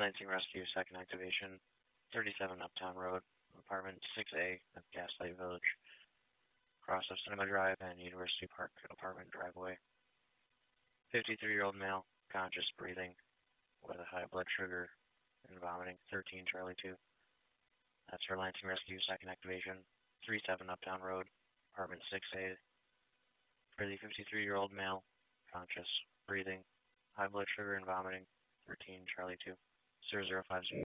Lansing Rescue, second activation, 37 Uptown Road, apartment 6A at Gaslight Village, cross of Cinema Drive and University Park apartment driveway. 53-year-old male, conscious, breathing, with a high blood sugar and vomiting, 13 Charlie 2. That's for Lansing Rescue, second activation, 37 Uptown Road, apartment 6A. For the 53-year-old male, conscious, breathing, high blood sugar and vomiting, 13 Charlie 2. 0050.